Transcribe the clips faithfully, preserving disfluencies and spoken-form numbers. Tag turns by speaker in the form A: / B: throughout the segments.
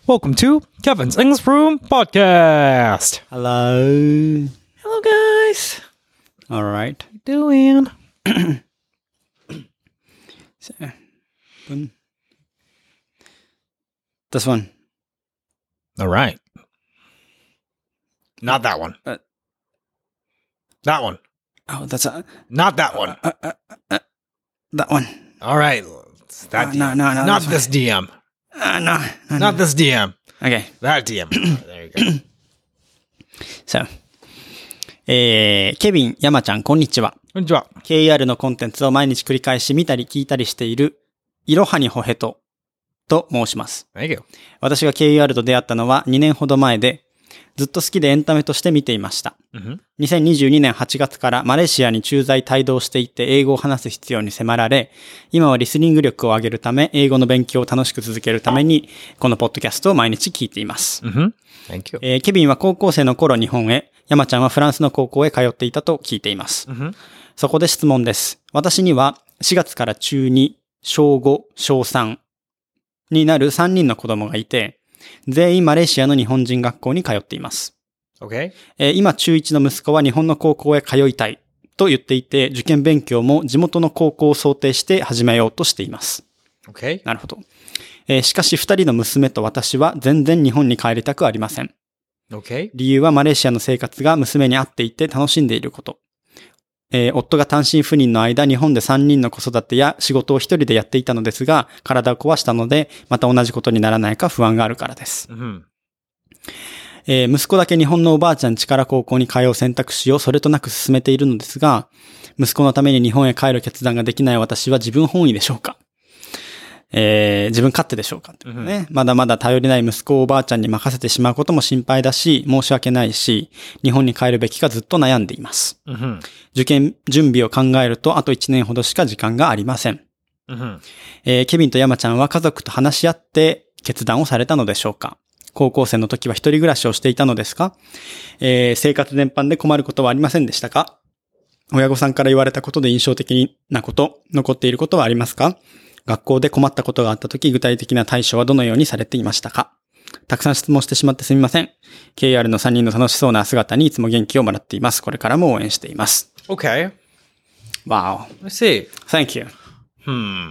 A: Welcome to Kevin's English Room Podcast.
B: Hello.
A: Hello, guys.
B: All right.
A: How you doing?
B: So, one. This one.
A: All right. Not that one.
B: Uh,
A: that one.
B: Oh, that's a.
A: Not that one.
B: Uh, uh, uh, uh, that one.
A: All right. It's that
B: Uh,
A: D M.
B: no, no, no,
A: Not
B: that's
A: this D M.
B: Uh, no, no,
A: Not
B: no.
A: this D M.
B: Okay.
A: That D M. There you go.
B: So, えー、ケビン、山ちゃん、こんにちは。
A: こんにちは。
B: ケーイーアール のコンテンツを毎日繰り返し見たり聞いたりしている、いろはにほへと、と申します。
A: Thank you.
B: 私が ケーイーアール と出会ったのはにねんほど前で、ずっと好きでエンタメとして見ていました。
A: Mm-hmm.
B: にせんにじゅうにねんはちがつからマレーシアに駐在帯同していて英語を話す必要に迫られ、今はリスニング力を上げるため、英語の勉強を楽しく続けるために、このポッドキャストを毎日聞いています。
A: Mm-hmm. Thank you.
B: えー、ケビンは高校生の頃日本へ、山ちゃんはフランスの高校へ通っていたと聞いています。
A: Mm-hmm.
B: そこで質問です。私にはしがつから中に、小ご、小さんになるさんにんの子供がいて、全員マレーシアの日本人学校に通っています。
A: Okay.
B: えー、今中いちの息子は日本の高校へ通いたいと言っていて、受験勉強も地元の高校を想定して始めようとしています。
A: Okay.
B: なるほど。えー、しかし二人の娘と私は全然日本に帰りたくありません。
A: Okay.
B: 理由はマレーシアの生活が娘に合っていて楽しんでいること。えー、夫が単身赴任の間、日本でさんにんの子育てや仕事を一人でやっていたのですが、体を壊したので、また同じことにならないか不安があるからです。
A: Mm-hmm.
B: えー、息子だけ日本のおばあちゃん家から高校に通う選択肢をそれとなく進めているのですが、息子のために日本へ帰る決断ができない私は自分本位でしょうか、えー、自分勝手でしょうか、ね、mm-hmm. まだまだ頼りない息子をおばあちゃんに任せてしまうことも心配だし、申し訳ないし、日本に帰るべきかずっと悩んでいます。
A: Mm-hmm.
B: 受験準備を考えるとあといちねんほどしか時間がありません。
A: Mm-hmm.
B: えー、ケビンと山ちゃんは家族と話し合って決断をされたのでしょうか。高校生の時は一人暮らしをしていたのですか、えー、生活全般で困ることはありませんでしたか。親御さんから言われたことで印象的なこと、残っていることはありますか。学校で困ったことがあった時、具体的な対処はどのようにされていましたか。たくさん質問してしまってすみません。ケーイーアール のさんにんの楽しそうな姿にいつも元気をもらっています。これからも応援しています。
A: Okay.
B: Wow.
A: I see.
B: Thank you.
A: Hmm.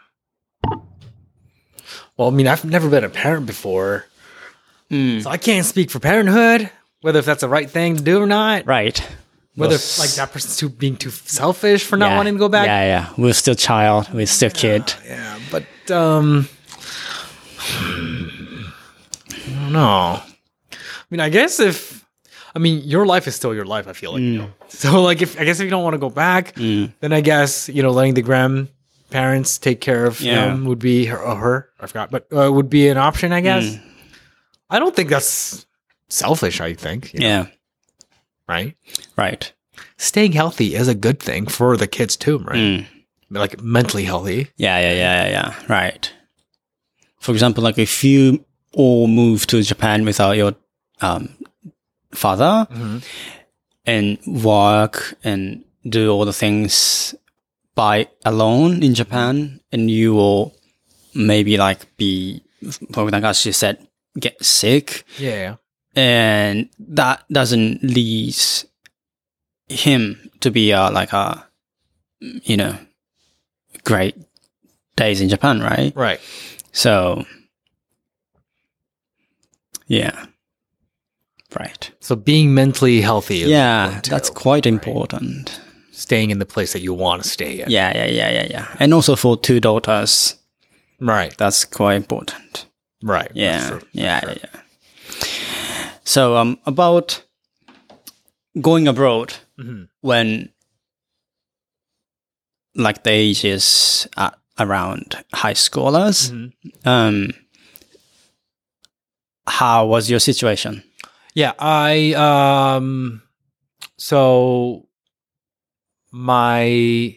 A: Well, I mean, I've never been a parent before.Mm. So I can't speak for parenthood, whether if that's the right thing to do or not.
B: Right.
A: Whether if, like that person's too being too selfish for not
B: yeah.
A: wanting to go back.
B: Yeah, yeah. We're still child. We're still kid.
A: Yeah, yeah. But um, I don't know. I mean, I guess if I mean your life is still your life. I feel like mm. you know. So like if I guess if you don't want to go back,
B: mm.
A: then I guess you know letting the grandparents take care of yeah. them would be her or her. I forgot, but uh, would be an option. I guess. Mm. I don't think that's selfish, I think. You know?
B: Yeah.
A: Right?
B: Right.
A: Staying healthy is a good thing for the kids too, right?
B: Mm.
A: Like mentally healthy.
B: Yeah, yeah, yeah, yeah, yeah. Right. For example, like if you all move to Japan without your um, father
A: mm-hmm.
B: and work and do all the things by alone in Japan, and you will maybe like be, for example, as she said, get sick.
A: Yeah.
B: And that doesn't lead him to be uh, like a, you know, great days in Japan, right?
A: Right.
B: So, yeah. Right.
A: So being mentally healthy is
B: yeah, that's
A: too,
B: quite
A: right?
B: important.
A: Staying in the place that you want to stay in.
B: Yeah, yeah, yeah, yeah, yeah. And also for two daughters.
A: Right.
B: That's quite important.
A: Right.
B: Yeah, yeah, yeah, yeah. So, um, about going abroad
A: mm-hmm.
B: when, like, the age is at around high schoolers,
A: mm-hmm.
B: um, how was your situation?
A: Yeah, I, um, so my,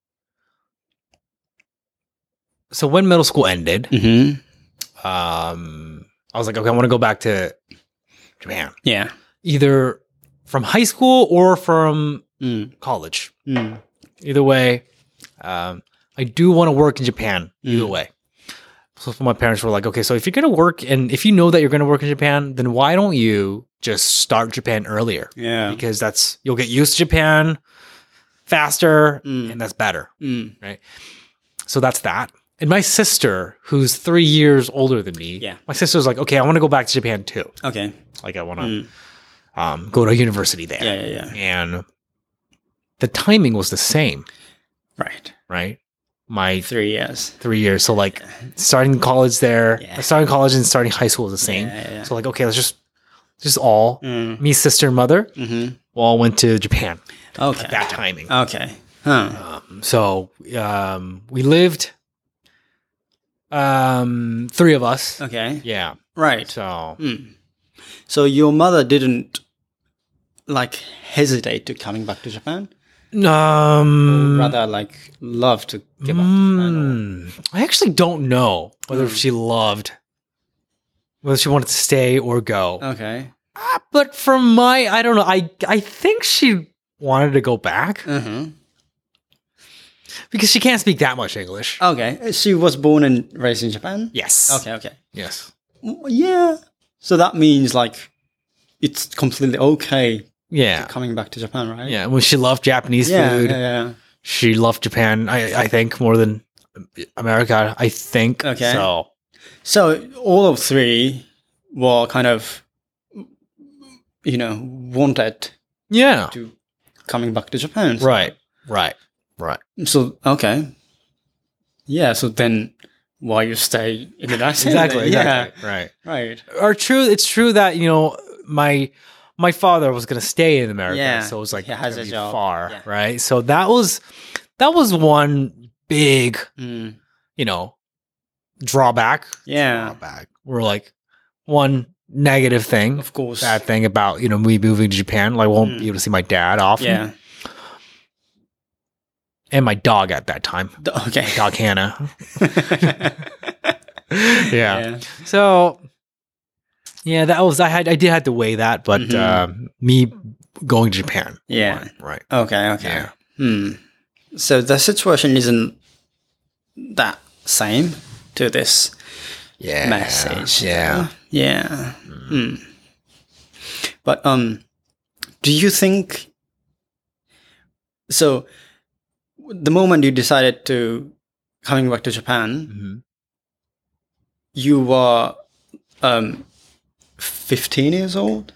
A: so when middle school ended,
B: mm-hmm.
A: um, I was like, okay, I want to go back to Japan.
B: Yeah.
A: Either from high school or from
B: mm.
A: college.
B: Mm.
A: Either way, um, I do want to work in Japan. Either
B: mm.
A: way. So my parents were like, okay, so if you're going to work and if you know that you're going to work in Japan, then why don't you just start Japan earlier?
B: Yeah.
A: Because that's, you'll get used to Japan faster
B: Mm.
A: and that's better.
B: Mm.
A: Right. So that's that. And my sister, who's three years older than me,
B: Yeah.
A: my sister's like, okay, I want to go back to Japan too.
B: Okay.
A: Like I want to
B: Mm.
A: um, go to university there.
B: Yeah, yeah, yeah.
A: And the timing was the same,
B: Right.
A: right? My
B: Three years.
A: three years. So like starting college there,
B: Yeah.
A: starting college and starting high school was the same.
B: Yeah, yeah, yeah.
A: So like, okay, let's just, just all,
B: Mm.
A: me, sister, and mother,
B: Mm-hmm.
A: all went to Japan
B: Okay.
A: at that timing.
B: Okay. Huh.
A: Um, so um, we lived, um, three of us.
B: Okay.
A: Yeah.
B: Right.
A: So
B: Mm. So your mother didn't like hesitate to coming back to Japan?
A: um,
B: Rather like love to give up to Japan?
A: mm, I actually don't know whether
B: Mm.
A: she loved, whether she wanted to stay or go.
B: Or... Okay.
A: Ah, but from my, I don't know. I I think she wanted to go back
B: Mm-hmm.
A: because she can't speak that much English.
B: Okay. She was born and raised in Japan?
A: Yes.
B: Okay, okay.
A: Yes.
B: Mm, yeah. So that means like it's completely okay
A: Yeah.
B: coming back to Japan, right?
A: Yeah. Well, she loved Japanese
B: Yeah,
A: food.
B: yeah, yeah.
A: She loved Japan. I I think more than America. I think.
B: Okay.
A: So
B: So all of three were kind of, you know, wanted
A: yeah.
B: to coming back to Japan. So-
A: Right. Right. Right.
B: So, okay. Yeah, so then why you stay in the United States?
A: Exactly.
B: Yeah.
A: Exactly. Right.
B: Right.
A: Or true. It's true that you know my my father was going to stay in America,
B: Yeah.
A: so it was like
B: He has
A: gonna
B: a
A: be
B: job.
A: far,
B: Yeah.
A: right? So that was that was one big,
B: Mm.
A: you know, drawback.
B: Yeah.
A: Drawback. We're like one negative thing,
B: Of course.
A: bad thing about you know me moving to Japan. Like, I won't
B: Mm.
A: be able to see my dad often.
B: Yeah.
A: And my dog at that time,
B: D- Okay.
A: dog Hannah. yeah.
B: Yeah.
A: So, yeah, that was I had I did have to weigh that, but
B: Mhm.
A: um, me going to Japan,
B: Yeah.
A: right? right.
B: Okay, okay.
A: Yeah.
B: Hmm. So the situation isn't that same to this
A: Yeah,
B: message.
A: Yeah,
B: Yeah. Hmm. But um, do you think so? The moment you decided to coming back to Japan,
A: Mhm.
B: you were um fifteen years old.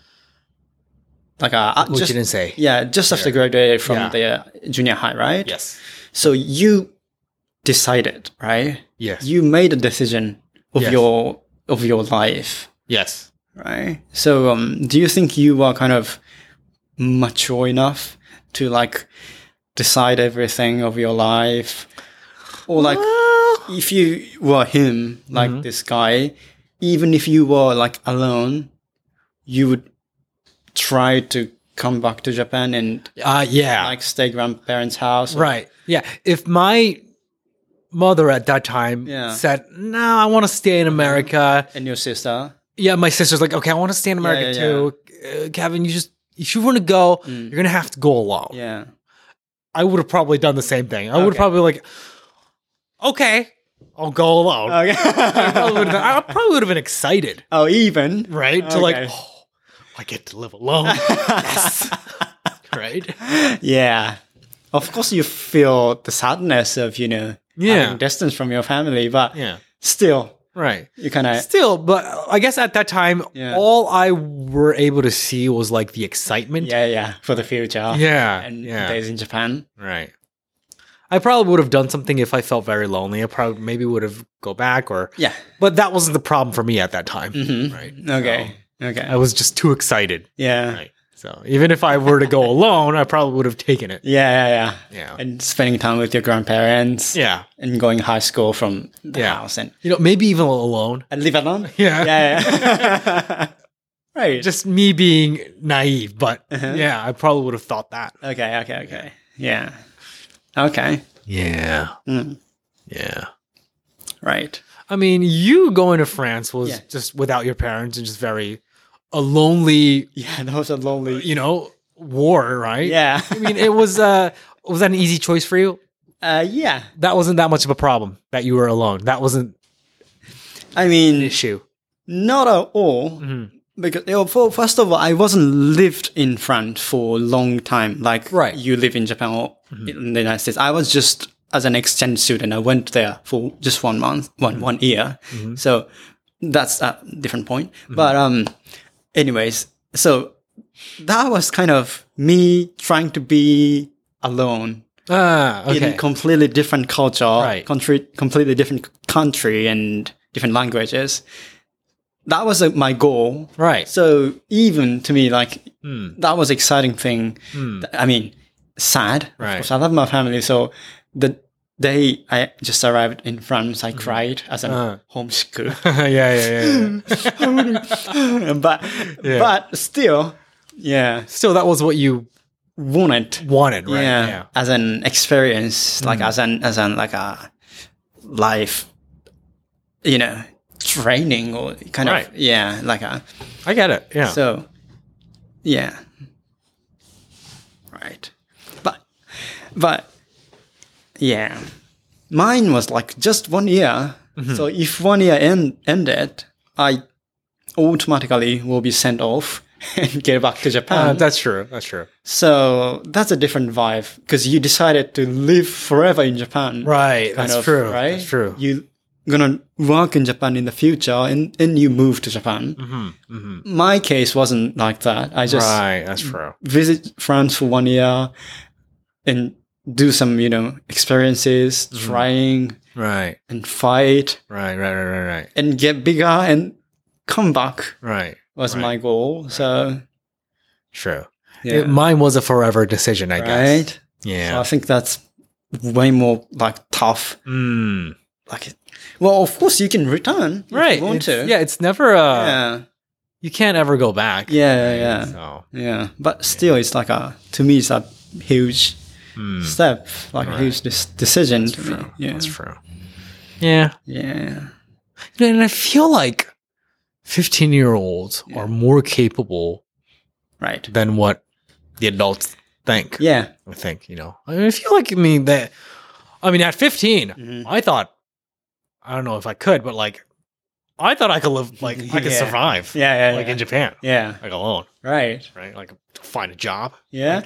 B: Like uh,
A: Which
B: just
A: you didn't say.
B: yeah, just after
A: Yeah.
B: graduated from
A: Yeah.
B: the uh, junior high, right?
A: Yes,
B: So you decided, right?
A: yes,
B: You made a decision of
A: Yes.
B: your of your life,
A: yes.
B: right? So um, do you think you were kind of mature enough to like decide everything of your life, or like
A: Well,
B: if you were him, like
A: Mhm.
B: this guy, even if you were like alone, you would try to come back to Japan and
A: uh, yeah,
B: like stay grandparents' house,
A: right. Yeah, if my mother at that time
B: Yeah.
A: said, "No, I want to stay in America,"
B: and your sister.
A: yeah, my sister's like, "Okay, I want to stay in America
B: Yeah, yeah,
A: too." Uh, Kevin, you just if you want to go,
B: Mm.
A: you're gonna have to go alone.
B: Yeah.
A: I would have probably done the same thing. I would have
B: Okay.
A: probably like, okay, I'll go alone. I,
B: Okay.
A: probably would have, I probably would have been excited,
B: oh, even.
A: right? To like,
B: Okay.
A: oh, I get to live alone. Yes. Right?
B: Yeah. Of course, you feel the sadness of, you know,
A: Yeah.
B: having distance from your family, but
A: Yeah.
B: still,
A: Right.
B: you kind of,
A: Still, but I guess at that time,
B: Yeah.
A: all I were able to see was like the excitement.
B: yeah, yeah, for the future.
A: Yeah.
B: And
A: yeah.
B: days in Japan.
A: Right. I probably would have done something if I felt very lonely. I probably maybe would have go back or,
B: Yeah.
A: but that wasn't the problem for me at that time.
B: Mhm.
A: Right.
B: Okay. Okay.
A: I was just too excited.
B: yeah.
A: Right. So even if I were to go alone, I probably would have taken it.
B: Yeah, yeah, yeah.
A: Yeah.
B: And spending time with your grandparents.
A: Yeah.
B: And going high school from the
A: Yeah.
B: house and,
A: You know, maybe even alone.
B: and live alone.
A: Yeah.
B: Yeah, yeah. right.
A: Just me being naive, but
B: Uh-huh.
A: yeah, I probably would have thought that.
B: okay, okay, okay. Yeah. Okay.
A: Yeah.
B: Mm.
A: Yeah.
B: Right.
A: I mean, you going to France was
B: Yeah.
A: just without your parents and just very a lonely,
B: Yeah, that was a lonely.
A: you know, war, right?
B: Yeah.
A: I mean, it was uh was that an easy choice for you?
B: uh, yeah.
A: That wasn't that much of a problem that you were alone. That wasn't
B: I mean,
A: issue?
B: not at all.
A: Mm-hmm.
B: Because, you know, for, first of all, I wasn't lived in France for a long time, like
A: Right.
B: you live in Japan or in the United States. I was just, as an exchange student, I went there for just one month, one, one year. So that's a different point. But, um, anyways, so that was kind of me trying to be alone
A: Ah, okay.
B: in completely different culture,
A: Right.
B: country, completely different country and different languages. That was uh, my goal.
A: Right.
B: So even to me, like,
A: Mm.
B: that was exciting thing.
A: Mm.
B: I mean, sad.
A: Right.
B: Of course, I love my family. So the day I just arrived in France, I cried as a
A: Uh.
B: homeschool.
A: yeah, yeah, yeah.
B: but,
A: Yeah.
B: but still, yeah,
A: Still, that was what you
B: wanted.
A: wanted, right?
B: Yeah,
A: Yeah.
B: as an experience, like as an as an like a life, you know, training or kind
A: Right.
B: of yeah, like a
A: I get it. Yeah.
B: so yeah, right. But but yeah, mine was like just one year. So if one year end, ended, I automatically will be sent off and get back to Japan.
A: Uh, that's true. That's true.
B: So that's a different vibe because you decided to live forever in Japan.
A: Right.
B: kind
A: That's
B: of,
A: true.
B: Right?
A: That's true.
B: You're gonna work in Japan in the future and, and you move to Japan.
A: Mm-hmm. Mm-hmm.
B: My case wasn't like that. I just
A: Right. That's true.
B: visit France for one year and do some, you know, experiences,
A: Mm-hmm.
B: trying
A: Right.
B: and fight
A: Right. Right. Right. Right. Right.
B: and get bigger and come back
A: Right.
B: was
A: Right.
B: my goal. So
A: True.
B: yeah.
A: It- mine was a forever decision, I guess.
B: right? So
A: Yeah.
B: I think that's way more like tough.
A: Mm.
B: Like, well, of course you can return if
A: Right.
B: you want
A: It's-
B: to.
A: Yeah. It's never. Uh,
B: yeah,
A: You can't ever go back.
B: yeah, yeah,
A: right?
B: yeah.
A: So.
B: Yeah. But still, it's like a to me, it's a huge
A: Mm.
B: step, like a
A: Right.
B: huge dis- decision to
A: True.
B: me. Yeah,
A: That's true. Yeah.
B: yeah,
A: And I feel like fifteen year olds
B: Yeah.
A: are more capable
B: right.
A: than what the adults think.
B: Yeah,
A: I think, you know, I, mean, I feel like, I mean, that, I mean, at fifteen,
B: Mhm.
A: I thought, I don't know if I could, but like, I thought I could live, like, I could
B: Yeah.
A: survive,
B: yeah, yeah,
A: like
B: yeah.
A: in Japan,
B: yeah,
A: like alone,
B: right.
A: right? Like, find a job.
B: Yeah,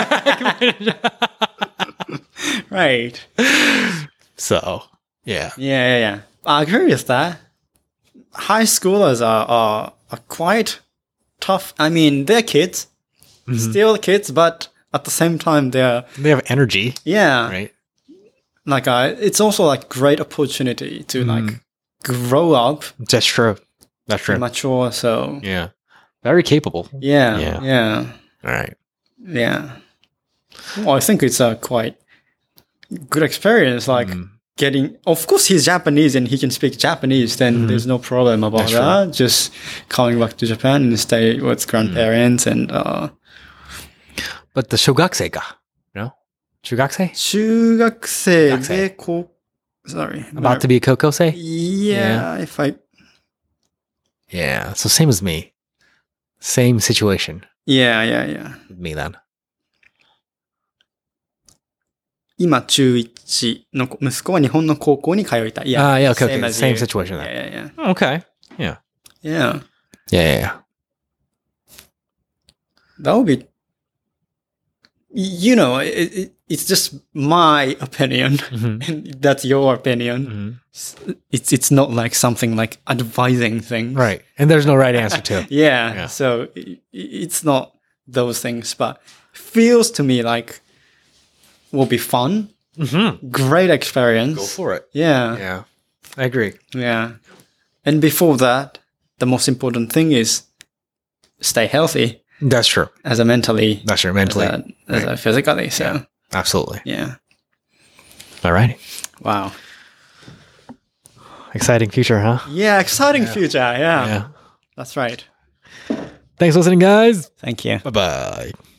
B: right.
A: So, yeah.
B: Yeah, yeah, yeah. I agree with that. High schoolers are, are, are quite tough. I mean, they're kids,
A: Mhm.
B: still kids, but at the same time, they're,
A: They have energy,
B: yeah,
A: right?
B: like, uh, it's also like great opportunity to
A: Mhm.
B: like grow up,
A: That's true. That's true.
B: mature. So,
A: Yeah. Very capable.
B: yeah,
A: Yeah.
B: yeah,
A: All right.
B: yeah. Well, I think it's a quite good experience. Like,
A: Mm.
B: getting, of course, he's Japanese and he can speak Japanese, then there's no problem about
A: That's true.
B: that. Just coming back to Japan and stay with grandparents and, uh,
A: But the shogakusei ka, you know? Shogakusei?
B: 中学生
A: 学生
B: で、こう、sorry.
A: About to be a kokosei?
B: Yeah, if I,
A: Yeah. So same as me. Same situation
B: yeah, yeah, yeah.
A: with me then.
B: 今、中いちの子息子は日本の高校に通いたい。Yeah,
A: Ah, yeah, okay,
B: same
A: okay.
B: as
A: Same
B: you.
A: situation then.
B: Yeah, yeah, yeah.
A: Okay. Yeah.
B: Yeah,
A: Yeah, yeah, yeah.
B: that would be, you know, it, it, it's just my opinion.
A: Mhm.
B: And that's your opinion.
A: Mhm.
B: It's it's not like something like advising things.
A: Right. And there's no right answer too.
B: Yeah.
A: Yeah.
B: So i- i- it's not those things, but feels to me like will be fun,
A: Mm-hmm.
B: great experience.
A: Go for it.
B: Yeah.
A: Yeah. I agree.
B: Yeah. And before that, the most important thing is stay healthy
A: That's true.
B: as a mentally,
A: That's true.
B: as
A: Mentally.
B: a, as a physically. So
A: Absolutely.
B: yeah.
A: All right.
B: Wow.
A: Exciting future, huh?
B: Yeah. Exciting future. Yeah.
A: Yeah.
B: That's right.
A: Thanks for listening, guys.
B: Thank you.
A: Bye bye.